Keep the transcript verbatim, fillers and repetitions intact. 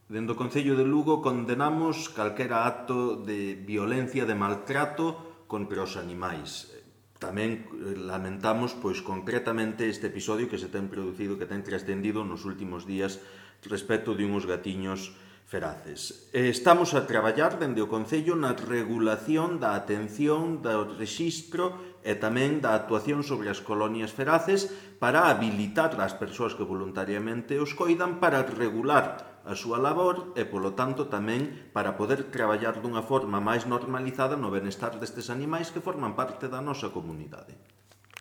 Dende o Concello de Lugo condenamos calquera acto de violencia, de maltrato contra os animais. Tamén lamentamos, pois, concretamente este episodio que se ten producido, que ten trascendido nos últimos días respecto de uns gatiños feraces. Estamos a traballar dende o Concello na regulación da atención, do rexistro e tamén da actuación sobre as colonias feraces para habilitar as persoas que voluntariamente os coidan para regular a súa labor e, polo tanto, tamén para poder traballar dunha forma máis normalizada no benestar destes animais que forman parte da nosa comunidade.